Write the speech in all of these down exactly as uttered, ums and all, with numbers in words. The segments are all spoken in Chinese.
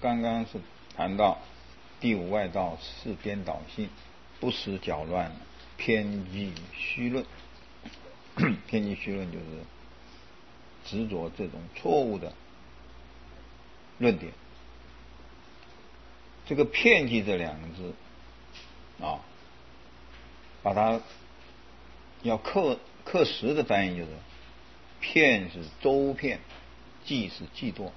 刚刚是谈到第五外道是颠倒性，不实搅乱，偏激虚论。偏激虚论就是执着这种错误的论点。这个偏激这两个字啊，把它要刻刻实的翻译就是骗是周遍，忌是忌惰。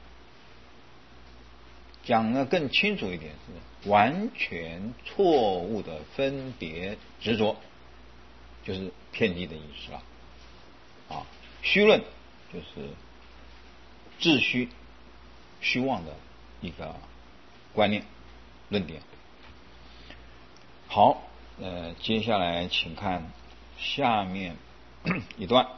讲的更清楚一点是完全错误的分别执着，就是偏激的意思了。啊，虚论就是自虚虚妄的一个观念论点。好，呃，接下来请看下面一段。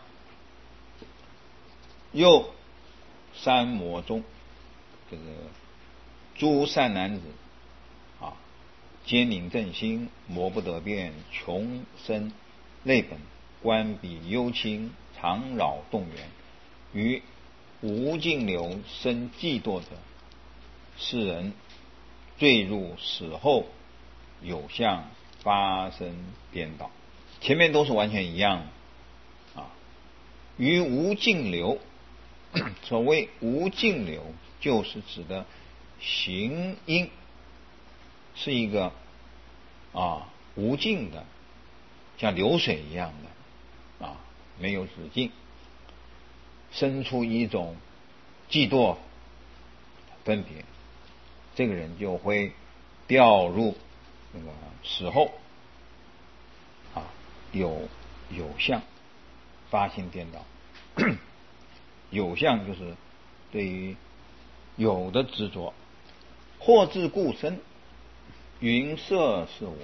又三魔中，这个诸善男子啊，坚领正心，魔不得变，穷生类本，观彼幽清，常扰动员，于无尽流生嫉妒者，是人坠入死后有相发生颠倒。前面都是完全一样的啊。于无尽流，所谓无尽流，就是指的行因是一个啊无尽的，像流水一样的啊，没有止境，生出一种嫉妒分别，这个人就会掉入那个死后啊有有相发心颠倒。有相就是对于有的执着，或自故生，云色是我。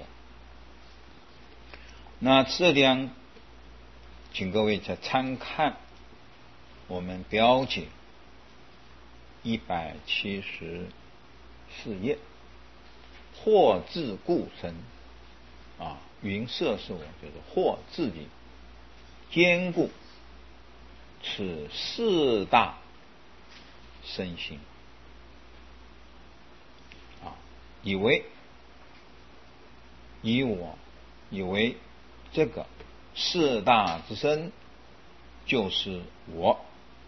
那这地方请各位再参看我们标解一百七十四页，或自故生啊，云色是我，就是或自己坚固此四大身心啊，以为以我以为这个四大之身就是我，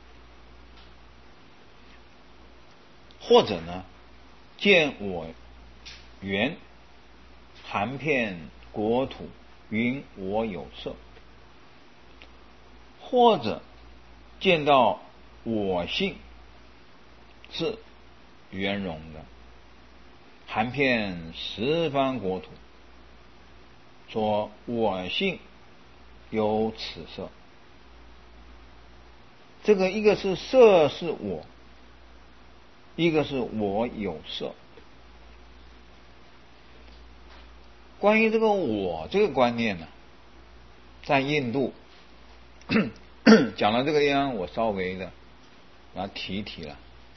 或者呢，见我缘含遍国土，云我有色，或者见到我性是圆融的，含遍十方国土，说我性有此色。这个一个是色是我，一个是我有色。关于这个我这个观念呢，在印度讲到这个地方，我稍微的把它提一提了。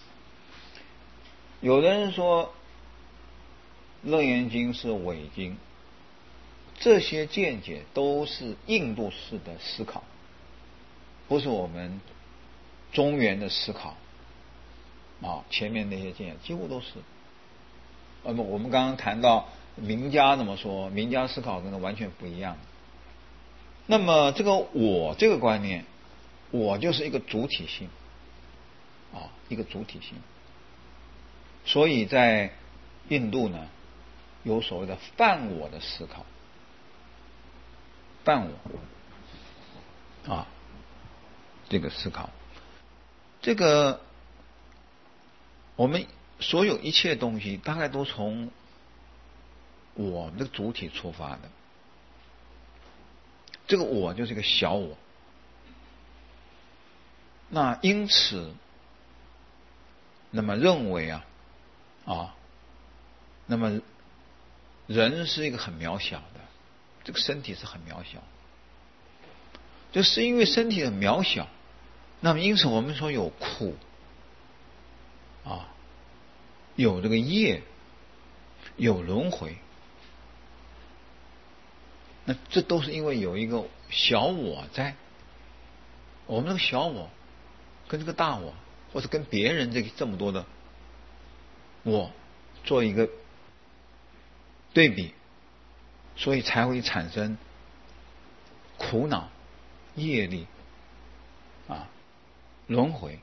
有的人说楞严经是伪经，这些见解都是印度式的思考，不是我们中原的思考啊。前面那些见解几乎都是。那么我们刚刚谈到名家怎么说，名家思考跟完全不一样。那么这个我这个观念，我就是一个主体性啊，一个主体性。所以在印度呢，有所谓的泛我的思考，泛我啊，这个思考，这个我们所有一切东西大概都从我的主体出发的。这个我就是一个小我，那因此那么认为啊啊，那么人是一个很渺小的，这个身体是很渺小，就是因为身体很渺小，那么因此我们说有苦啊，有这个业，有轮回，那这都是因为有一个小我在。我们这个小我跟这个大我，或者跟别人这个这么多的我做一个对比，所以才会产生苦恼、业力啊、轮回。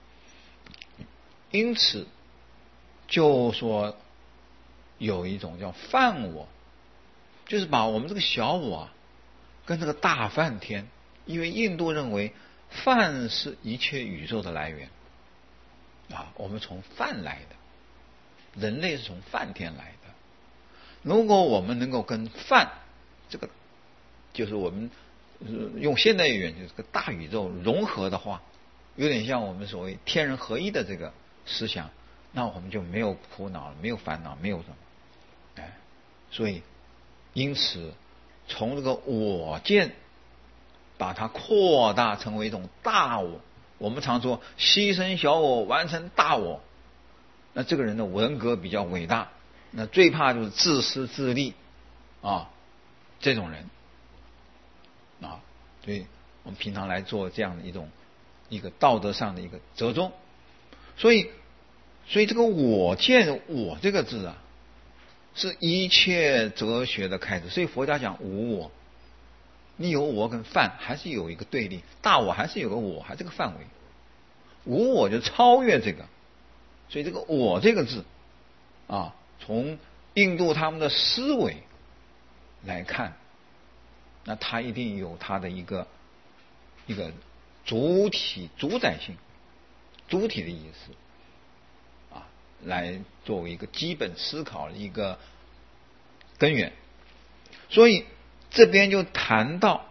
因此就说有一种叫梵我，就是把我们这个小我啊跟这个大梵天，因为印度认为梵是一切宇宙的来源啊，我们从梵来的，人类是从梵天来的。如果我们能够跟梵这个，就是我们用现代语言就是个大宇宙融合的话，有点像我们所谓天人合一的这个思想，那我们就没有苦恼了，没有烦恼，没有什么。哎，所以因此从这个我见把它扩大成为一种大我。我们常说牺牲小我完成大我，那这个人的人格比较伟大。那最怕就是自私自利啊，这种人啊，所以我们平常来做这样的一种一个道德上的一个折中。所以所以这个我见我这个字啊，是一切哲学的开始。所以佛家讲无我，你有我跟泛还是有一个对立，大我还是有个我，还是个范围，无我就超越这个。所以这个我这个字啊，从印度他们的思维来看，那它一定有它的一个一个主体主宰性，主体的意思啊，来作为一个基本思考的一个根源。所以这边就谈到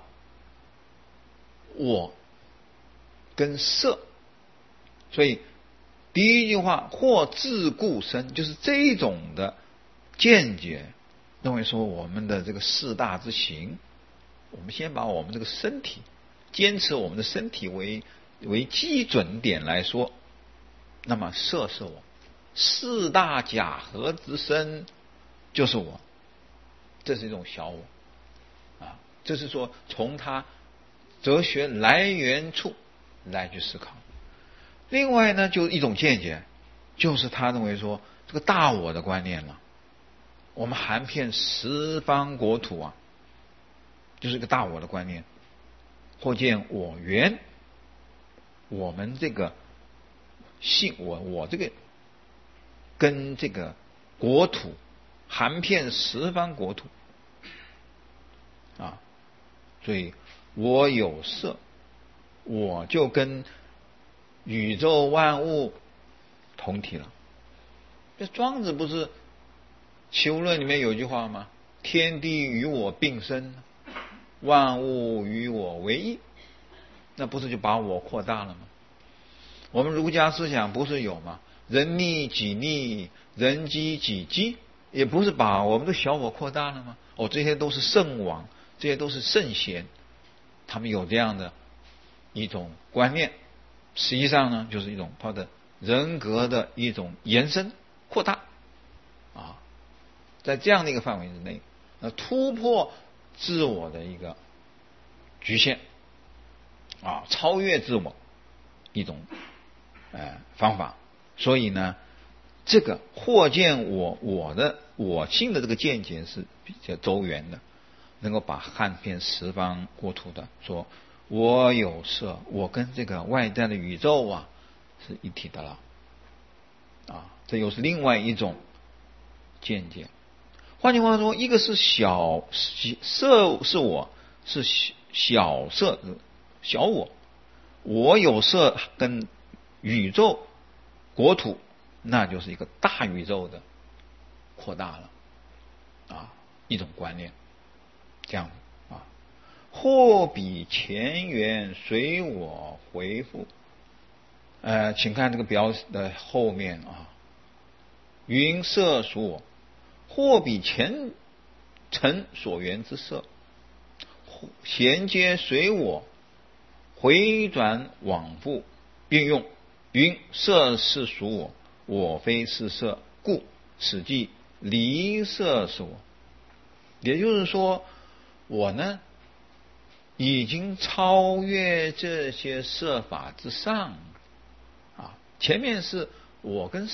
我跟色，所以第一句话或自故生，就是这种的见解，认为说我们的这个四大之行，我们先把我们这个身体，坚持我们的身体为为基准点来说，那么色是我，四大假合之身就是我，这是一种小我啊，这是说从他哲学来源处来去思考。另外呢，就一种见解，就是他认为说这个大我的观念了。我们含遍十方国土啊，就是个大我的观念。或见我缘，我们这个性我我这个跟这个国土含遍十方国土啊，所以我有色，我就跟宇宙万物同体了。这庄子不是《齐物论》里面有句话吗？天地与我并生，万物与我为一。那不是就把我扩大了吗？我们儒家思想不是有吗？人利己利，人机己机，也不是把我们的小我扩大了吗？哦，这些都是圣王，这些都是圣贤，他们有这样的一种观念。实际上呢，就是一种他的人格的一种延伸扩大啊，在这样的一个范围之内，那突破自我的一个局限啊，超越自我一种呃方法。所以呢，这个或见我我的我性的这个见解是比较周圆的，能够把汉遍十方国土的说我有色，我跟这个外在的宇宙啊是一体的了啊，这又是另外一种见解。换句话说，一个是小色是我，是小色小我，我有色跟宇宙国土，那就是一个大宇宙的扩大了啊，一种观念，这样啊。或比前缘随我回复，呃，请看这个表的后面啊，云色属我，或比前尘所缘之色，衔接随我回转往复运用。云色是属我，我非是色，故此即离色是我。也就是说，我呢已经超越这些色法之上啊。前面是我跟色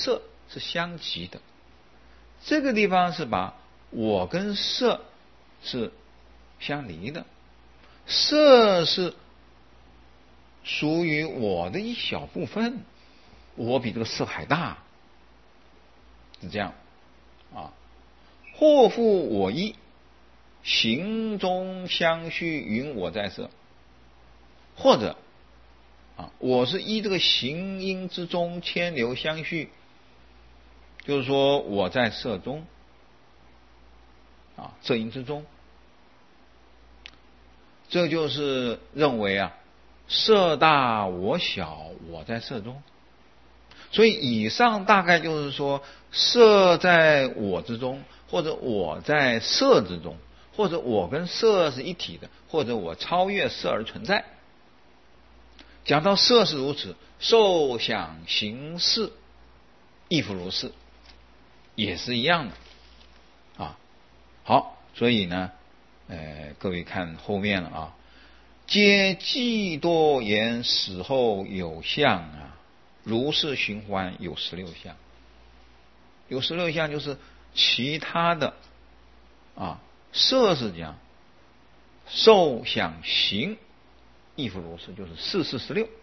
是相即的。这个地方是把我跟色是相离的，色是属于我的一小部分，我比这个色还大，是这样啊。或复我一，形中相续，云我在色。或者啊，我是依这个形音之中牵流相续，就是说我在色中啊，色音之中，这就是认为啊，色大我小，我在色中。所以以上大概就是说，色在我之中，或者我在色之中，或者我跟色是一体的，或者我超越色而存在。讲到色是如此，受想行识亦复如是，也是一样的啊。好，所以呢，呃，各位看后面了啊，皆既多言死后有相啊，如是循环有十六相。有十六相就是其他的啊，色是讲受想行亦复如是，就是四四十六。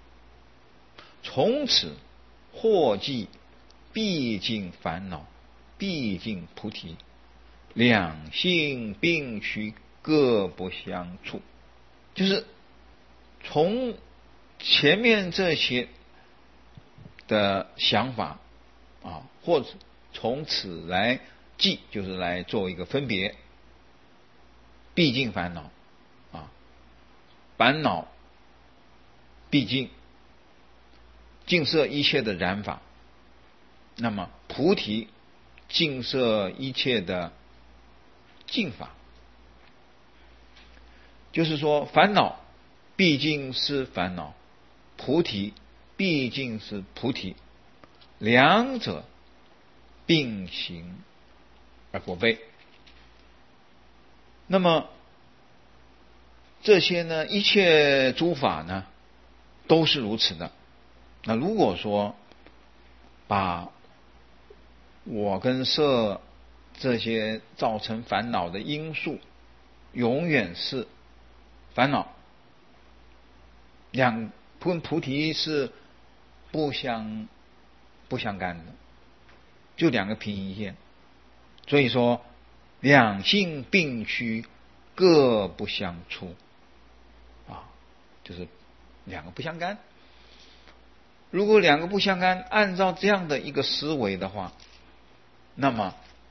从此惑迹毕竟烦恼，毕竟菩提，两性并趋，各不相处。就是从前面这些的想法啊，或者从此来记，就是来做一个分别。毕竟烦恼啊，烦恼毕竟尽摄一切的染法，那么菩提尽摄一切的净法。就是说烦恼毕竟是烦恼，菩提毕竟是菩提，两者并行而不悖。那么这些呢，一切诸法呢都是如此的。那如果说把我跟色这些造成烦恼的因素永远是烦恼，两跟菩提是不相不相干的，就两个平行线。所以说两性并趋，各不相出啊，就是两个不相干。如果两个不相干，按照这样的一个思维的话，那么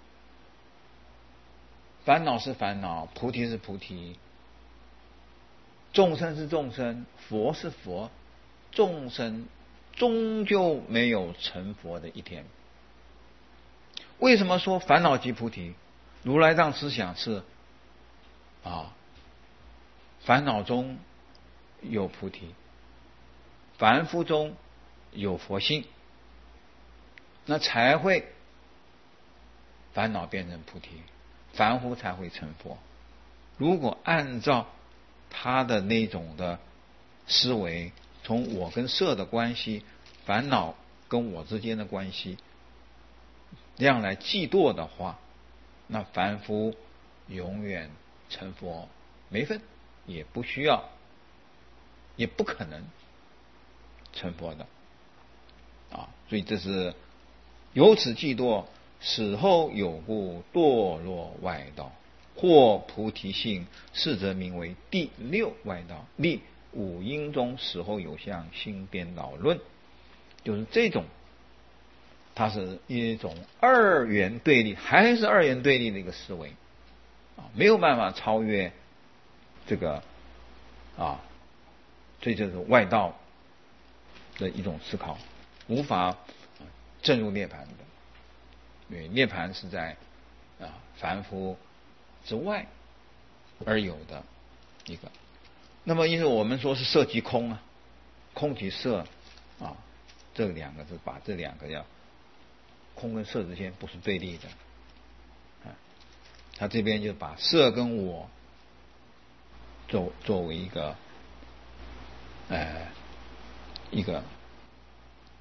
烦恼是烦恼，菩提是菩提，众生是众生，佛是佛，众生终究没有成佛的一天。为什么说烦恼即菩提？如来藏思想是啊，烦恼中有菩提，凡夫中有佛性，那才会烦恼变成菩提，凡夫才会成佛。如果按照他的那种的思维，从我跟色的关系，烦恼跟我之间的关系，这样来计度的话，那凡夫永远成佛没分，也不需要，也不可能成佛的啊。所以这是由此计度，死后有故堕落外道，或菩提性，是则名为第六外道。立五阴中死后有相，心颠倒论，就是这种，它是一种二元对立，还是二元对立的一个思维啊，没有办法超越这个啊，这就是外道的一种思考，无法证入涅槃的。因为涅槃是在啊凡夫之外而有的一个。那么因为我们说是色即空啊，空即色啊，这两个是把这两个要空跟色之间不是对立的啊，他这边就把色跟我作作为一个呃一个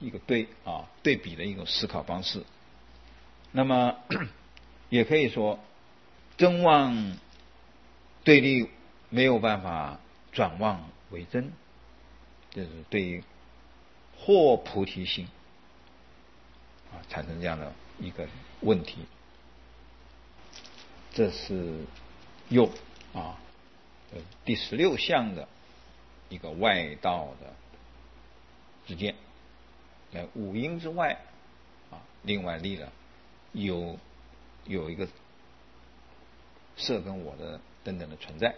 一个对啊对比的一种思考方式。那么也可以说，真妄对立没有办法转妄为真，就是对于获菩提心啊产生这样的一个问题。这是又啊第十六项的一个外道的之见，在五阴之外啊，另外立了有有一个色跟我的等等的存在。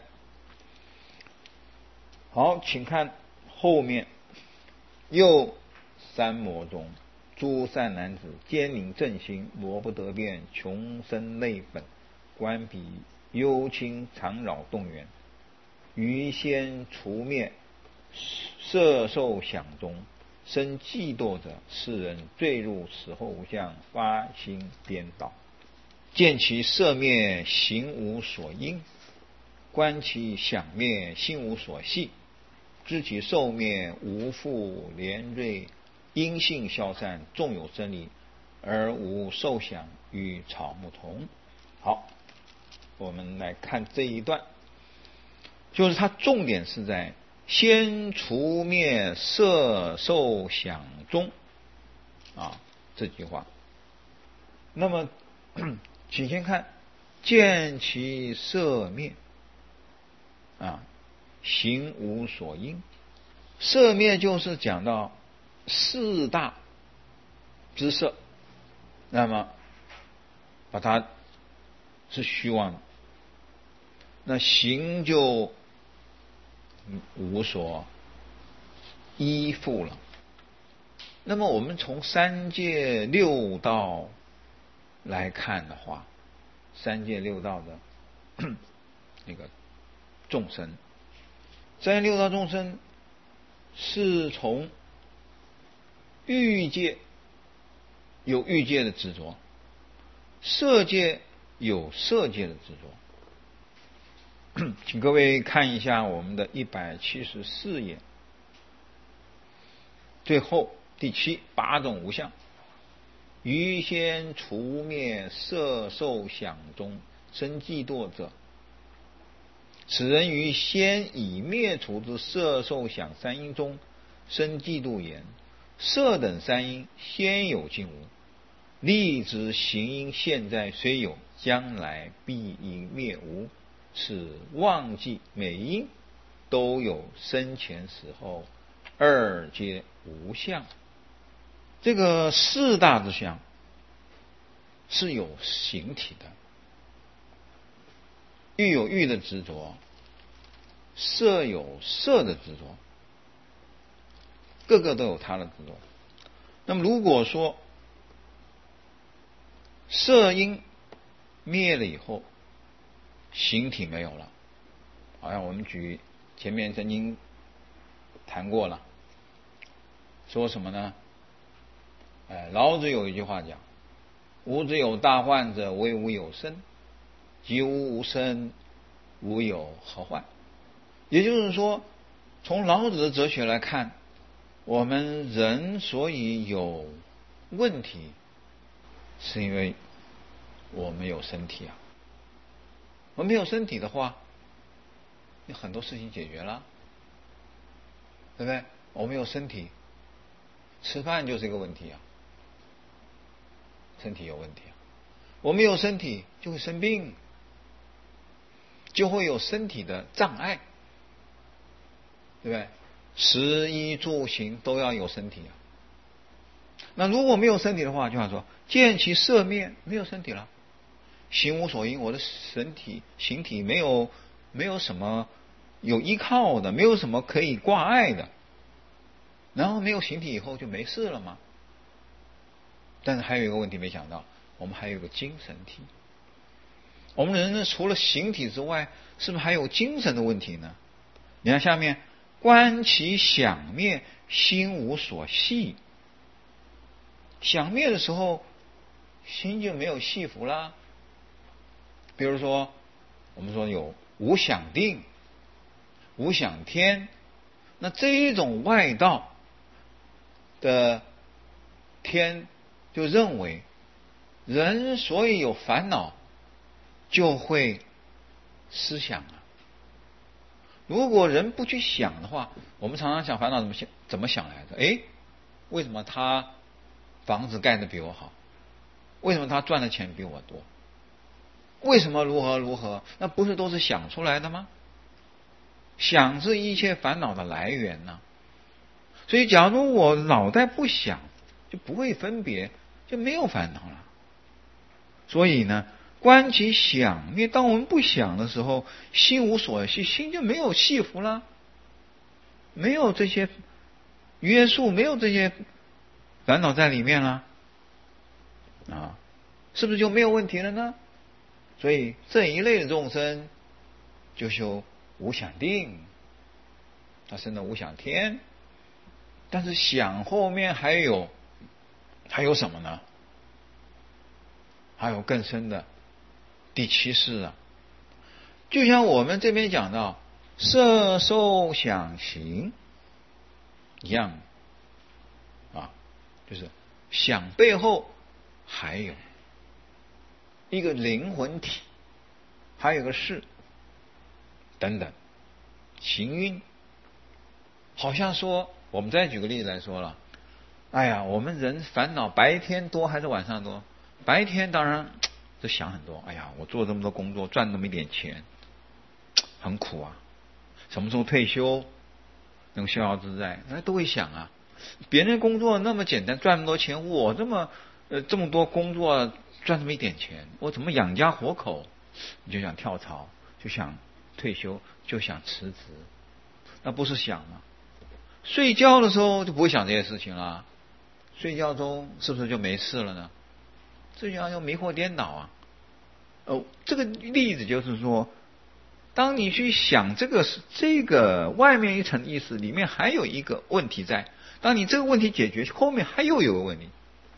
好，请看后面，又三魔中，诸善男子，坚宁正心，魔不得变，穷生类本，观彼幽清常扰动缘，于先除灭色受想中，生嫉妒者，世人坠入此后无相，发心颠倒，见其色灭，行无所因，观其想灭，心无所系，知其受灭，无复连锐，因性消散，纵有真理，而无受想，与草木同。好，我们来看这一段，就是它重点是在先除灭色受想中啊这句话。那么请先看见其色灭啊，行无所因。色灭就是讲到四大之色，那么把它是虚妄的，那行就无所依附了。那么我们从三界六道来看的话，三界六道的那个众生，三界六道众生是从欲界有欲界的执着，色界有色界的执着。请各位看一下我们的一百七十四页，最后第七，八种无相，于先除灭色受想中生嫉妒者，此人于先已灭除之色受想三因中生嫉妒言，色等三因先有尽无，立之行因现在虽有，将来必因灭无，此忘记每因都有生前死后，二皆无相。这个四大之相是有形体的，欲有欲的执着，色有色的执着，各个都有它的执着。那么如果说色因灭了以后，形体没有了，好像我们举前面曾经谈过了，说什么呢？哎，老子有一句话讲，吾之有大患者，为吾有身，及吾无身，吾有何患？也就是说，从老子的哲学来看，我们人所以有问题，是因为我们有身体啊。我们没有身体的话，有很多事情解决了，对不对？我们有身体，吃饭就是一个问题啊，身体有问题啊。我们有身体就会生病，就会有身体的障碍，对不对？食衣住行都要有身体啊。那如果没有身体的话，就像说见其色灭，没有身体了，行无所因，我的身体形体没有没有什么有依靠的，没有什么可以挂碍的，然后没有形体以后就没事了吗？但是还有一个问题没想到，我们还有一个精神体。我们人呢，除了形体之外，是不是还有精神的问题呢？你看下面，观其想灭，心无所系。想灭的时候，心就没有系服啦。比如说，我们说有无想定、无想天，那这一种外道的天就认为人所以有烦恼，就会思想啊。如果人不去想的话，我们常常想烦恼怎么想怎么想来的？诶，为什么他房子盖得比我好？为什么他赚的钱比我多？为什么如何如何？那不是都是想出来的吗？想是一切烦恼的来源呢、啊。所以假如我脑袋不想，就不会分别，就没有烦恼了。所以呢，观其想灭，当我们不想的时候，心无所系，心就没有系缚了，没有这些约束，没有这些烦恼在里面了啊，是不是就没有问题了呢？所以这一类的众生就修无想定，他生了无想天。但是想后面还有还有什么呢？还有更深的第七世啊，就像我们这边讲到色受想行一样啊，就是想背后还有一个灵魂体，还有个事等等行运。好像说，我们再举个例子来说了，哎呀，我们人烦恼白天多还是晚上多？白天当然就想很多，哎呀，我做这么多工作赚那么一点钱很苦啊，什么时候退休能逍遥自在，那都会想啊。别人工作那么简单赚那么多钱，我这么呃这么多工作赚这么一点钱，我怎么养家活口？你就想跳槽，就想退休，就想辞职，那不是想吗？睡觉的时候就不会想这些事情了，睡觉中是不是就没事了呢？这样又迷惑颠倒啊！哦，这个例子就是说，当你去想这个这个外面一层意思，里面还有一个问题在。当你这个问题解决，后面还又有个问题。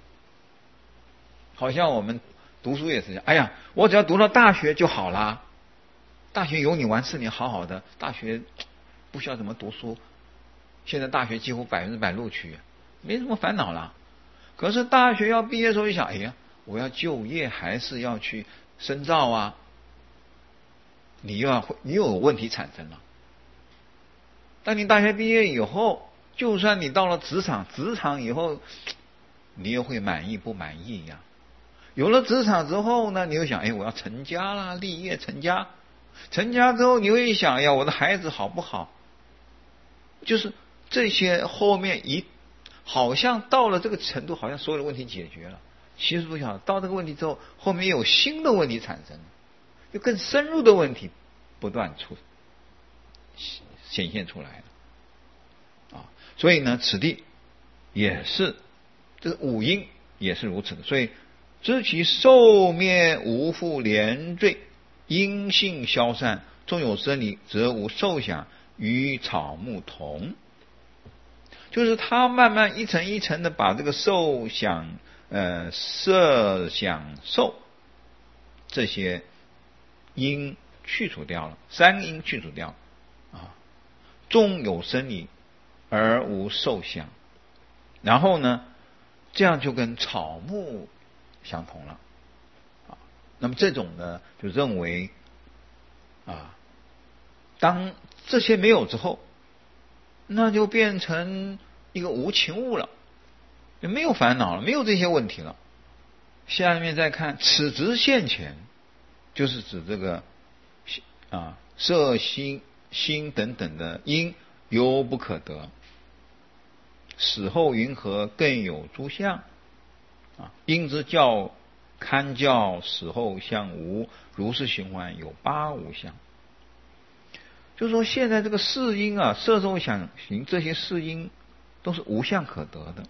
好像我们读书也是这样，哎呀，我只要读到大学就好啦，大学有你玩四年好好的，大学不需要怎么读书。现在大学几乎百分之百录取，没什么烦恼了。可是大学要毕业的时候，就想，哎呀，我要就业还是要去深造啊？你又要你又有问题产生了。当你大学毕业以后，就算你到了职场，职场以后你又会满意不满意呀、啊？有了职场之后呢，你又想，哎，我要成家啦，立业成家。成家之后，你会想，哎呀，我的孩子好不好？就是这些后面一好像到了这个程度，好像所有的问题解决了。其实不晓得到这个问题之后，后面又有新的问题产生，就更深入的问题不断出显现出来了啊。所以呢，此地也是这个五阴也是如此的。所以知其寿灭无复连缀，阴性消散，纵有生理，则无受想，与草木同。就是他慢慢一层一层的把这个受想、呃色想受这些因去除掉了，三因去除掉啊，纵有生理而无受想，然后呢，这样就跟草木相同了啊。那么这种呢，就认为啊，当这些没有之后，那就变成一个无情物了，就没有烦恼了，没有这些问题了。下面再看此执现前，就是指这个啊色心心等等的因犹不可得，死后云何更有诸相啊？因之教堪教死后相无，如是循环有八无相。就是说现在这个世因啊，色受想行这些世因都是无相可得的，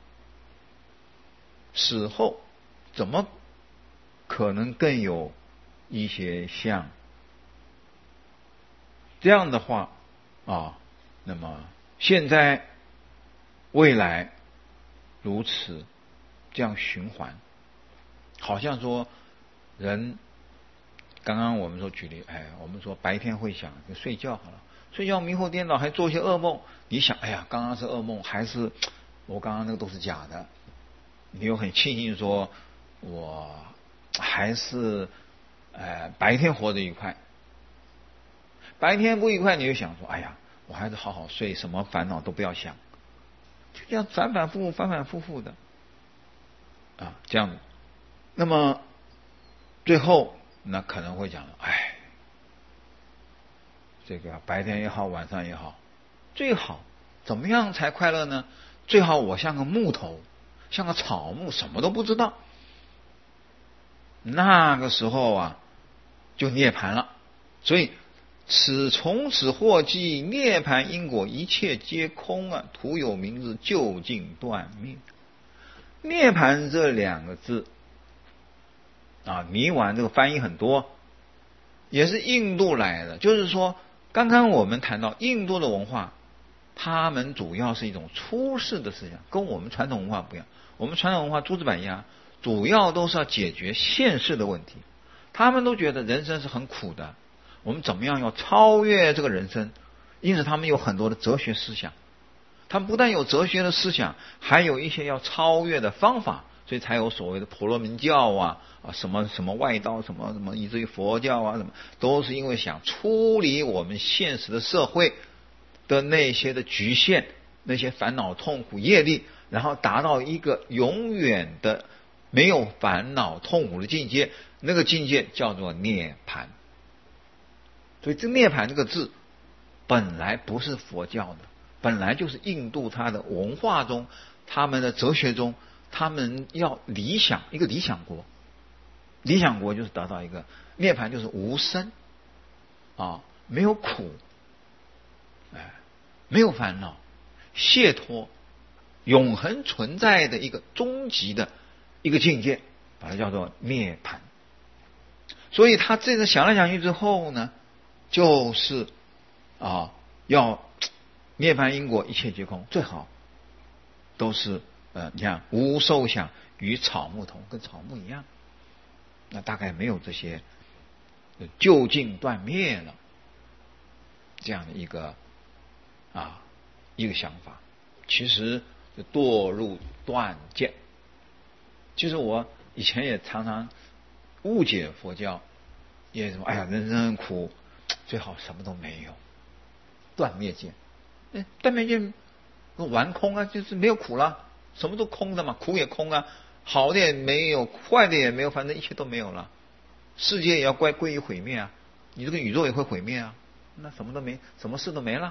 死后怎么可能更有一些相？这样的话啊，那么现在未来如此这样循环，好像说人刚刚我们说举例，哎，我们说白天会想就睡觉好了，睡觉迷惑颠倒，还做一些噩梦。你想，哎呀，刚刚是噩梦，还是我刚刚那个都是假的？ 你又很庆幸说，我还是呃白天活得愉快。白天不愉快，你就想说，哎呀，我还是好好睡，什么烦恼都不要想，就这样反反复复、反反复复的啊，这样子。那么最后那可能会讲了，哎，这个白天也好，晚上也好，最好怎么样才快乐呢？最好我像个木头，像个草木，什么都不知道。那个时候啊，就涅槃了。所以此从此获记涅槃因果，一切皆空啊！徒有明日，究竟断灭。涅槃这两个字啊，泥丸这个翻译很多，也是印度来的。就是说，刚刚我们谈到印度的文化，他们主要是一种出世的思想，跟我们传统文化不一样。我们传统文化诸子百家主要都是要解决现世的问题，他们都觉得人生是很苦的，我们怎么样要超越这个人生？因此他们有很多的哲学思想，他们不但有哲学的思想，还有一些要超越的方法，所以才有所谓的婆罗门教啊啊什么什么外道什么什么，以至于佛教啊什么，都是因为想出离我们现实的社会的那些的局限，那些烦恼痛苦业力，然后达到一个永远的没有烦恼痛苦的境界，那个境界叫做涅槃。所以这涅槃这个字本来不是佛教的，本来就是印度它的文化中，他们的哲学中，他们要理想一个理想国，理想国就是得到一个涅槃，就是无生啊，没有苦，哎，没有烦恼，解脱，永恒存在的一个终极的一个境界，把它叫做涅槃。所以他这个想来想去之后呢，就是啊，要涅槃因果，一切皆空，最好都是呃，你看无受想，与草木同，跟草木一样。那大概没有这些究竟断灭了这样的一个啊一个想法，其实就堕入断见。其实我以前也常常误解佛教，也什么哎呀人生很苦，最好什么都没有，断灭见。断灭见完空啊，就是没有苦了，什么都空的嘛，苦也空啊，好的也没有，坏的也没有，反正一切都没有了，世界也要归归于毁灭啊，你这个宇宙也会毁灭啊，那什么都没，什么事都没了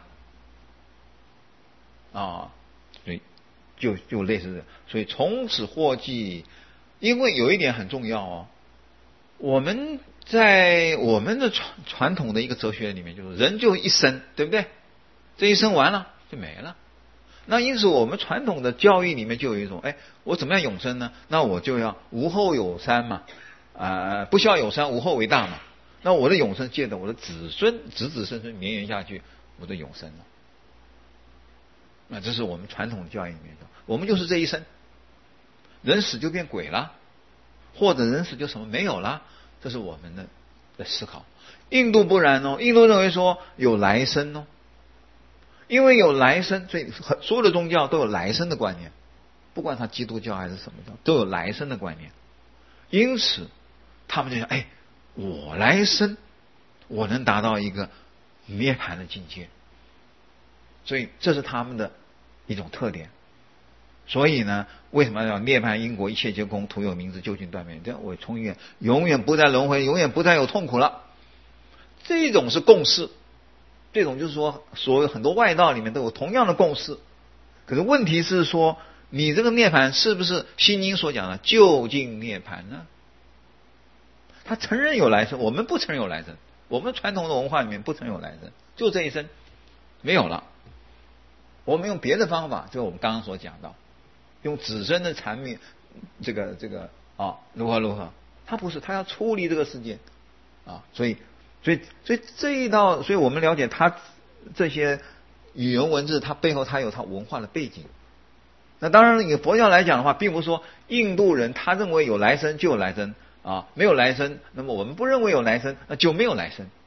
啊，所以就就类似的，所以从此获记。因为有一点很重要哦，我们在我们的传传统的一个哲学里面，就是人就一生，对不对？这一生完了就没了。那因此我们传统的教育里面就有一种，哎，我怎么样永生呢？那我就要无后有三嘛，啊、呃，不孝有三，无后为大嘛。那我的永生借着我的子孙子子孙孙绵延下去，我的永生了。那这是我们传统的教育里面的，我们就是这一生。人死就变鬼了，或者人死就什么没有了，这是我们的的思考。印度不然哦，印度认为说有来生哦，因为有来生，所以所有的宗教都有来生的观念，不管他基督教还是什么教，都有来生的观念。因此，他们就想，哎，我来生，我能达到一个涅槃的境界，所以这是他们的一种特点。所以呢，为什么要涅槃因果，一切皆空，徒有明日，究竟断灭？这样我从远永远不再轮回，永远不再有痛苦了。这种是共识，这种就是说，所有很多外道里面都有同样的共识。可是问题是说，你这个涅槃是不是心经所讲的究竟涅槃呢？他承认有来生，我们不承认有来生。我们传统的文化里面不承认有来生，就这一生没有了。我们用别的方法，就我们刚刚所讲到。用子孙的缠绵，这个这个啊，如何如何？他不是，他要出离这个世界啊，所以所以所以这一道，所以我们了解他这些语言文字，它背后它有它文化的背景。那当然，以佛教来讲的话，并不是说印度人他认为有来生就有来生啊，没有来生，那么我们不认为有来生，那就没有来生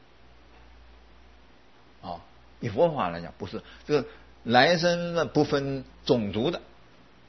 啊。以佛法来讲，不是这个来生呢，不分种族的。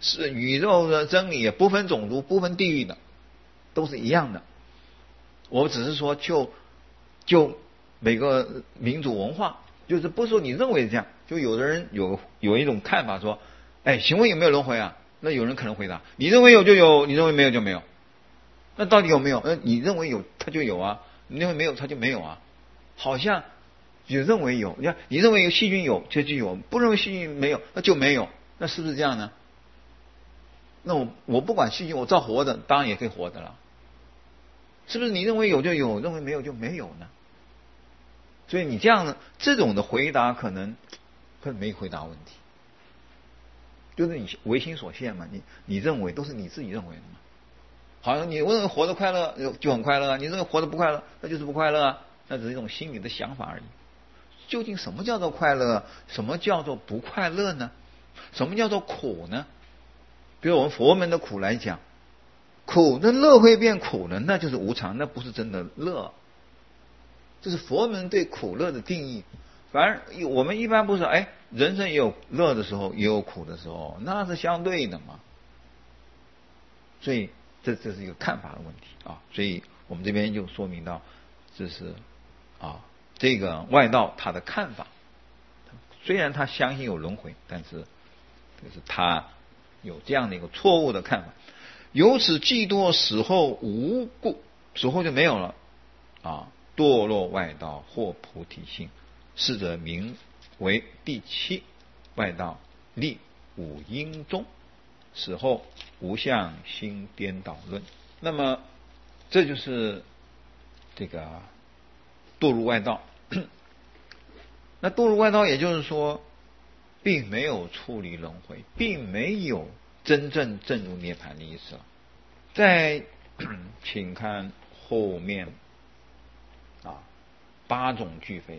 是宇宙的真理，不分种族，不分地域的，都是一样的。我只是说就就每个民族文化，就是不是说你认为这样，就有的人有有一种看法说，哎，行为有没有轮回啊？那有人可能回答，你认为有就有，你认为没有就没有。那到底有没有？呃，你认为有它就有啊，你认为没有它就没有啊。好像你认为有，你看你认为有细菌有就就有，不认为细菌没有那就没有，那是不是这样呢？那我我不管细菌，我照活的，当然也可以活的了。是不是你认为有就有，认为没有就没有呢？所以你这样的这种的回答可能可能没回答问题，就是你唯心所现嘛，你你认为都是你自己认为的嘛。好像你认为活得快乐就很快乐啊，你认为活得不快乐那就是不快乐啊，那只是一种心理的想法而已。究竟什么叫做快乐？什么叫做不快乐呢？什么叫做苦呢？比如我们佛门的苦来讲，苦的乐会变苦了，那就是无常，那不是真的乐。这是佛门对苦乐的定义。反而我们一般不是，哎，人生也有乐的时候，也有苦的时候，那是相对的嘛。所以这这是一个看法的问题啊。所以我们这边就说明到，这是啊这个外道他的看法。虽然他相信有轮回，但是就是他有这样的一个错误的看法。由此既堕死后无故，死后就没有了啊，堕落外道或菩提心，是则名为第七外道立五阴中，死后无相心颠倒论。那么这就是这个堕入外道。那堕入外道也就是说并没有处理轮回，并没有真正证入涅槃的意思了。再请看后面啊八种俱非。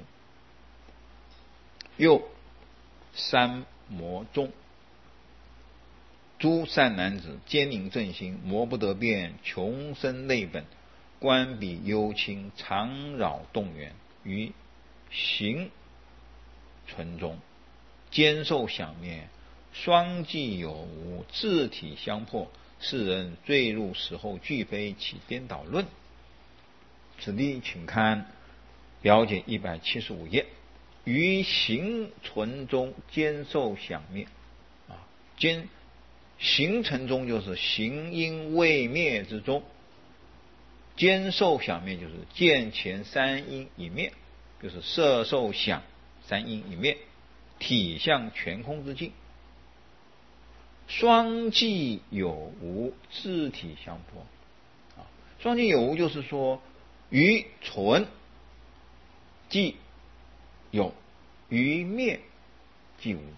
又三魔中，诸善男子，坚宁正心，魔不得变，穷生类本，观彼幽清，常扰动缘，于行存中，兼受想灭，双际有无，自体相破，世人坠入死后俱非，起颠倒论。此地请看表解一百七十五页。于行存中兼受想灭啊，兼行存中就是行因未灭之中，兼受想灭就是见前三因已灭，就是色受想三因已灭，体相全空之境，双际有无，自体相破啊。双际有无就是说于存即有，于灭即无，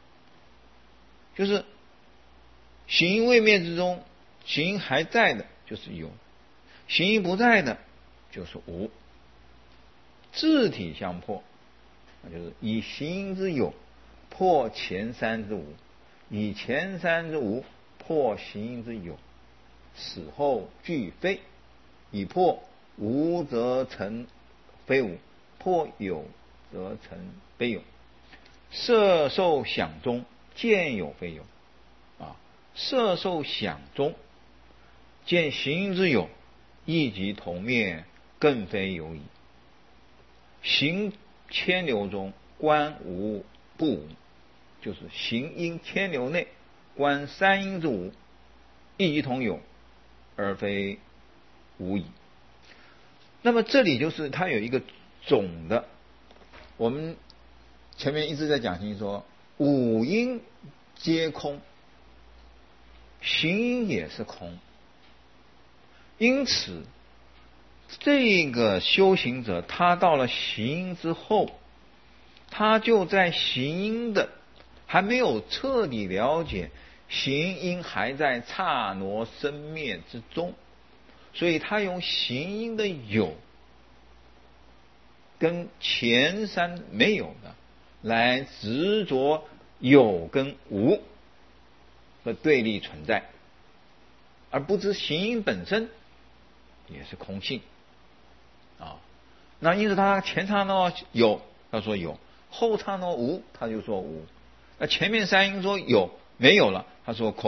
就是行因未灭之中，行因还在的就是有，行因不在的就是无。自体相破，那就是以行因之有破前三之无，以前三之无破行因之有，死后俱非。以破无则成非无，破有则成非有。色受想中见有非有啊，色受想中见行因之有，亦即同灭，更非有矣。行牵流中观无不无，就是行因牵流内观三因之无，亦即同有，而非无矣。那么这里就是它有一个总的，我们前面一直在讲清说五因皆空，行因也是空，因此这个修行者他到了行因之后，他就在行因的还没有彻底了解，行因还在刹那生灭之中，所以他用行因的有跟前三没有的来执着有跟无的对立存在，而不知行因本身也是空性啊。那因此他前刹那有，他说有；后刹那无，他就说无。那前面三因说有没有了，他说空；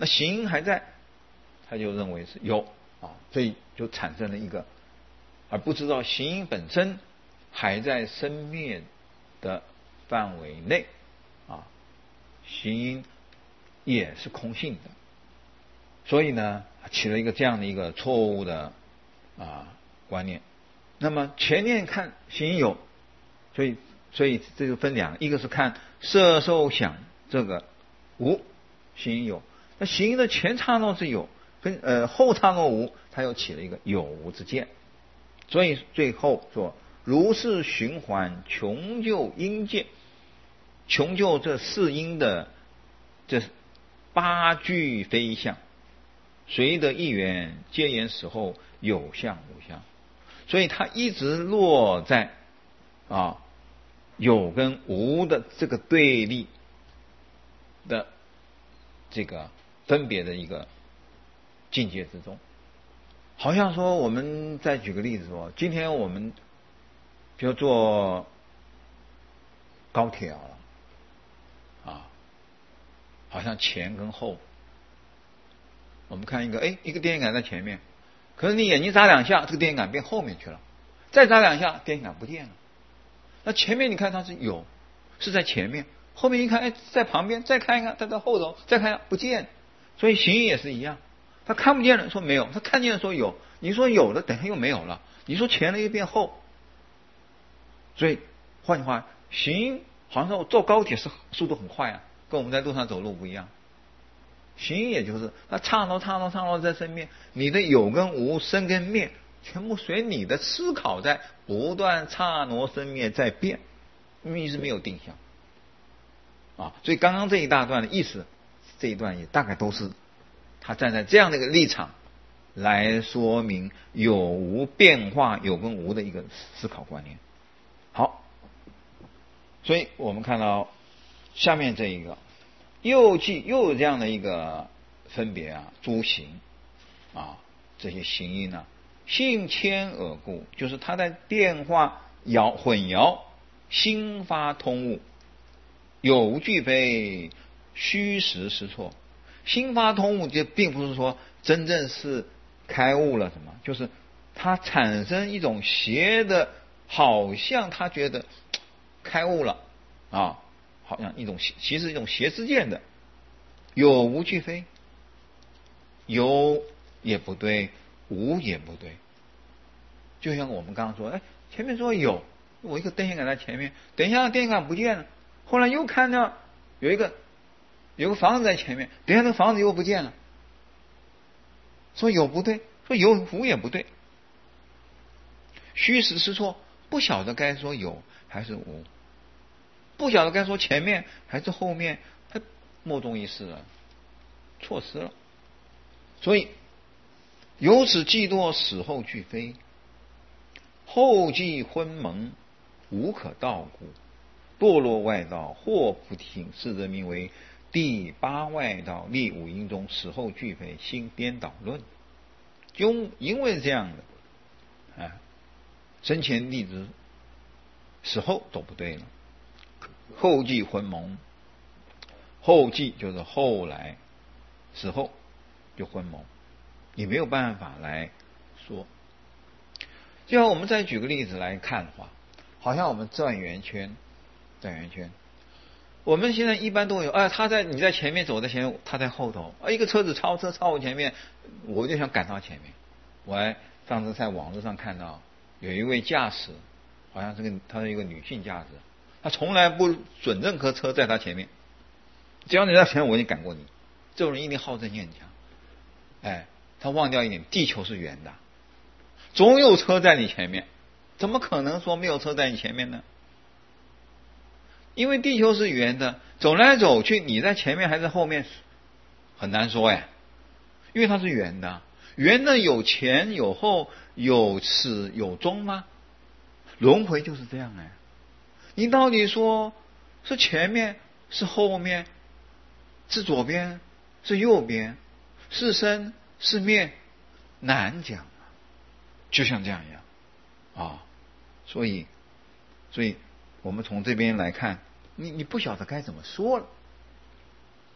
那形因还在，他就认为是有啊，所以就产生了一个，而不知道形因本身还在生灭的范围内啊，形因也是空性的，所以呢，起了一个这样的一个错误的啊观念。那么前面看形因有，所以所以这就分两个，一个是看色受想这个无，形因有，那形因的前刹那是有，跟呃后刹那无，它又起了一个有无之见。所以最后说如是循环，穷究因见，穷究这四因的这八句非相，随得一缘，皆言死后有相无相。所以它一直落在啊有跟无的这个对立的这个分别的一个境界之中。好像说，我们再举个例子说，今天我们比如坐高铁好了啊，好像前跟后，我们看一个，哎，一个电线杆在前面，可是你眼睛眨两下，这个电线杆变后面去了，再眨两下，电线杆不见了。那前面你看它是有，是在前面，后面一看，哎，在旁边，再看一看，它在后头，再看一看不见。所以形因也是一样，他看不见了说没有，他看见了说有，你说有了，等下又没有了，你说前了又变后。所以换句话，形因好像说我坐高铁是速度很快啊，跟我们在路上走路不一样。形因也就是它刹那刹那刹那在生灭，你的有跟无生跟灭全部随你的思考在不断刹那生灭在变，因为是没有定向啊。所以刚刚这一大段的意思，这一段也大概都是他站在这样的一个立场来说明有无变化有跟无的一个思考观念。好，所以我们看到下面这一个又记又有这样的一个分别啊，诸行啊，这些行因啊，性迁而故，就是它在变化摇混淆，心发通悟，有无俱非，虚实失错。心发通悟就并不是说真正是开悟了什么，就是它产生一种邪的，好像他觉得开悟了啊，好像一种其实一种邪知见的，有无俱非，有也不对，无也不对。就像我们刚刚说，哎，前面说有，我一个电线杆在前面，等一下电线杆不见了，后来又看到有一个有个房子在前面，等一下那个房子又不见了，说有不对，说有无也不对，虚实失错，不晓得该说有还是无，不晓得该说前面还是后面，他莫衷一是了，错失了。所以由此既堕死后俱非，后继昏蒙，无可道故，堕落外道，或不听，是则名为第八外道立五因中死后俱非心颠倒论。就因为这样的啊，生前弟子死后都不对了，后继昏蒙，后继就是后来死后就昏蒙，你没有办法来说。就像我们再举个例子来看的话，好像我们转圆圈，转圆圈，我们现在一般都有，哎，他在你在前面走在前面，他在后头，啊，一个车子超车超我前面，我就想赶到前面。我还上次在网络上看到有一位驾驶，好像是个她是一个女性驾驶，她从来不准任何车在她前面，只要你在前面，我已经赶过你。这种人一定好胜心很强，哎，他忘掉一点，地球是圆的，总有车在你前面，怎么可能说没有车在你前面呢？因为地球是圆的，走来走去，你在前面还是后面很难说哎，因为它是圆的，圆的有前有后，有始有终吗？轮回就是这样哎，你到底说是前面是后面，是左边是右边，是生是灭，难讲啊，就像这样一样啊，所以所以我们从这边来看，你你不晓得该怎么说了。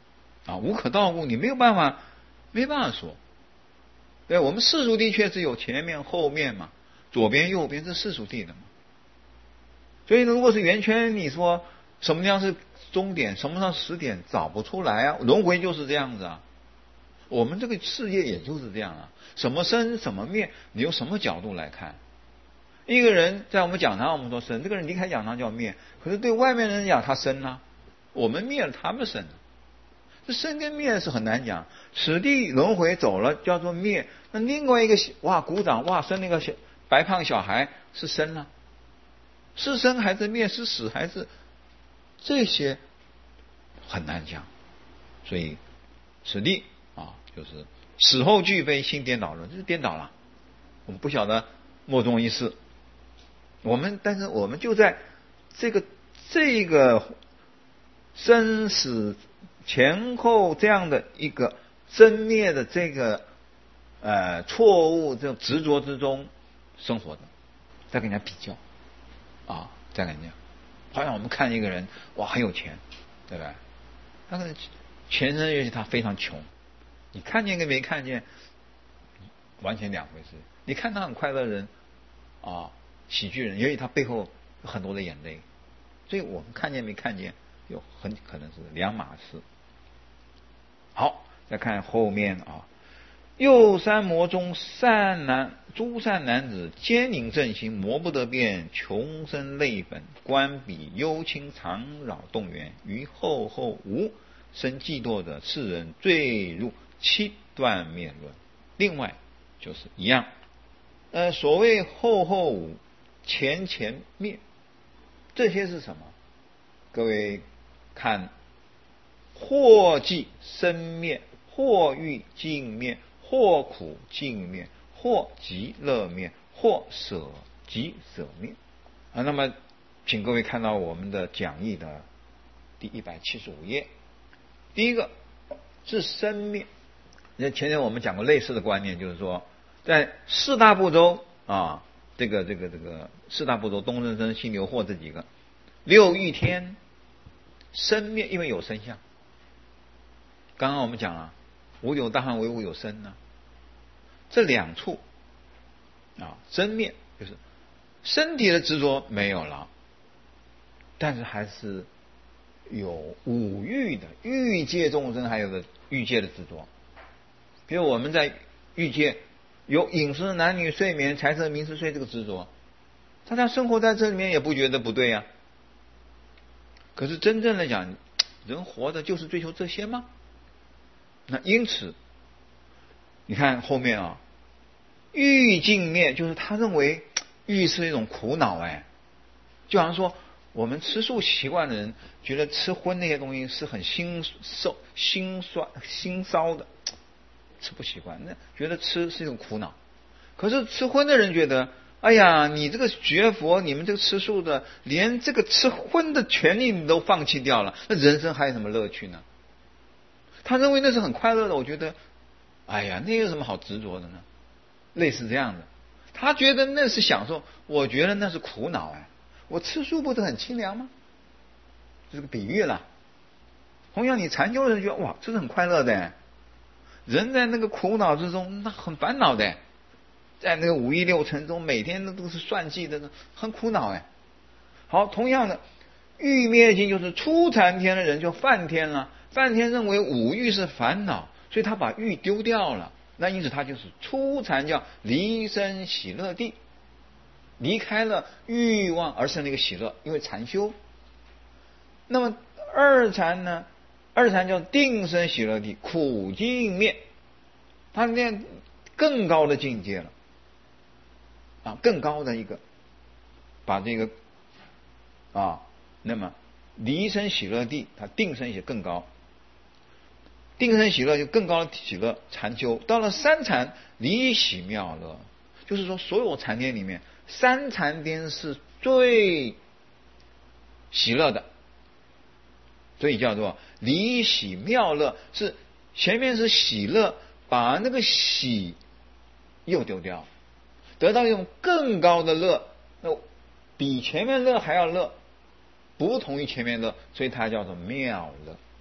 啊，无可道乎，你没有办法，没办法说。对，我们世俗谛确实有前面后面嘛，左边右边是世俗谛的嘛。所以如果是圆圈，你说什么样是终点，什么样是始点，找不出来啊。轮回就是这样子啊，我们这个世界也就是这样啊。什么生什么灭，你用什么角度来看？一个人在我们讲堂，我们说生，这个人离开讲堂叫灭，可是对外面人讲他生啊，我们灭了，他们生。这生跟灭是很难讲，此地轮回走了叫做灭，那另外一个哇鼓掌哇生那个小白胖小孩是生了、啊，是生还是灭，是死还是，这些很难讲。所以此地啊就是死后俱非心颠倒论，这是颠倒了，我们不晓得莫衷一是。我们但是我们就在这个这个生死前后这样的一个真灭的这个呃错误这种执着之中生活的，再跟人家比较啊，再跟人家，好像我们看一个人哇很有钱，对吧？他可能前生也许他非常穷，你看见跟没看见完全两回事。你看他很快乐的人啊，喜剧人，因为他背后有很多的眼泪，所以我们看见没看见有很可能是两码事。好，再看后面啊，右三魔中善男诸善男子，坚宁正心，魔不得变，穷生泪本，观彼幽清常扰动员，于后后无生嫉妒者，世人坠入七断灭论。另外就是一样，呃，所谓后后无前前灭，这些是什么？各位看，或即生灭，或欲尽灭，或苦尽灭，或极乐灭，或舍即舍灭啊。那么请各位看到我们的讲义的第一百七十五页，第一个是生灭。前天我们讲过类似的观念，就是说在四大部洲啊，这个这个这个四大部洲东胜身心流惑这几个六欲天生灭，因为有生相。刚刚我们讲了无有大汉，唯无有生呢，这两处啊生灭就是身体的执着没有了，但是还是有五欲的欲界众生，还有的欲界的执着。比如我们在欲界有饮食男女睡眠财色名食睡这个执着，大家生活在这里面也不觉得不对啊。可是真正的讲，人活的就是追求这些吗？那因此你看后面啊，欲尽灭，就是他认为欲是一种苦恼。哎，就好像说我们吃素习惯的人觉得吃荤那些东西是很心受心酸心烧的，吃不习惯，那觉得吃是一种苦恼。可是吃荤的人觉得，哎呀，你这个学佛，你们这个吃素的连这个吃荤的权利你都放弃掉了，那人生还有什么乐趣呢？他认为那是很快乐的，我觉得哎呀，那有什么好执着的呢？类似这样的，他觉得那是享受，我觉得那是苦恼。哎，我吃素不是很清凉吗？这是个比喻了。同样你禅修的人觉得哇，这是很快乐的，人在那个苦恼之中那很烦恼的，在那个五欲六尘中每天都是算计的，很苦恼。哎，好，同样的欲灭尽，就是初禅天的人就梵天了。梵天认为五欲是烦恼，所以他把欲丢掉了，那因此他就是初禅，叫离生喜乐地，离开了欲望而生了一个喜乐，因为禅修。那么二禅呢？二禅叫定生喜乐地，苦尽灭，他念更高的境界了啊，更高的一个，把这个啊，那么离生喜乐地，他定生也更高。定生喜乐就更高的喜乐，禅修到了三禅离喜妙乐，就是说所有禅天里面，三禅天是最喜乐的，所以叫做离喜妙乐，是前面是喜乐，把那个喜又丢掉，得到一种更高的乐，那比前面乐还要乐，不同于前面乐，所以它叫做妙乐。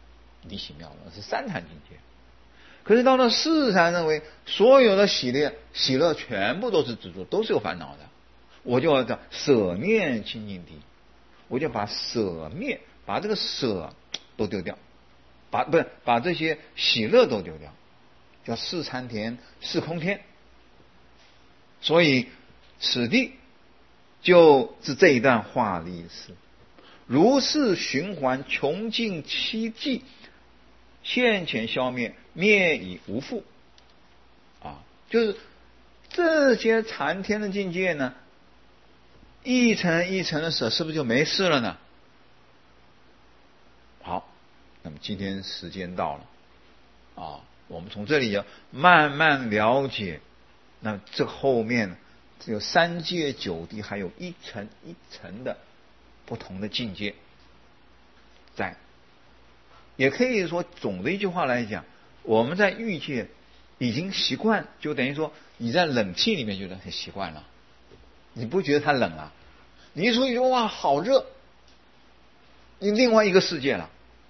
离喜妙乐是三禅境界。可是到了四禅，认为所有的喜乐喜乐全部都是执着，都是有烦恼的，我就要叫舍灭清净地，我就把舍灭，把这个舍都丢掉，把不是把这些喜乐都丢掉，叫四禅田四空天。所以此地就是这一段话的意思。如是循环，穷尽七际，现前消灭，灭已无复。啊，就是这些禅天的境界呢，一层一层的舍，是不是就没事了呢？好，那么今天时间到了啊，我们从这里要慢慢了解，那这后面只有三界九地，还有一层一层的不同的境界在。也可以说总的一句话来讲，我们在欲界已经习惯，就等于说你在冷气里面觉得很习惯了，你不觉得它冷啊？你一出去说哇好热，你另外一个世界了，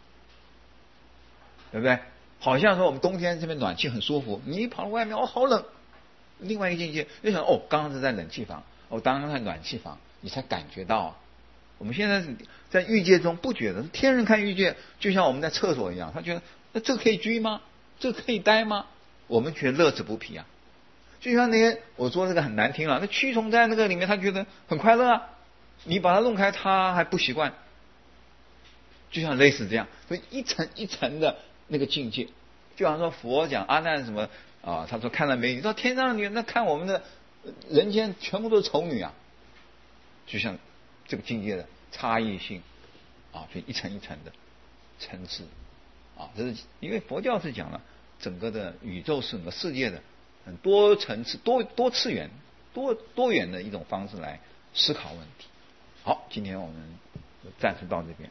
对不对？好像说我们冬天这边暖气很舒服，你一跑到外面哦好冷，另外一个境界就想哦刚刚是在冷气房，哦刚刚在暖气房，你才感觉到啊。我们现在在欲界中不觉得，天人看欲界就像我们在厕所一样，他觉得那这可以居吗？这可以待吗？我们觉得乐此不疲啊。就像那些我说这个很难听了，那蛆虫在那个里面他觉得很快乐啊，你把它弄开他还不习惯，就像类似这样，所以一层一层的那个境界，就好像说佛讲阿难什么啊，他说看到美女，到天上的女，那看我们的人间全部都是丑女啊，就像这个境界的差异性啊，所以一层一层的层次啊，这是因为佛教是讲了整个的宇宙是整个世界的很多层次、多多次元、多多元的一种方式来思考问题。好，今天我们暂时到这边。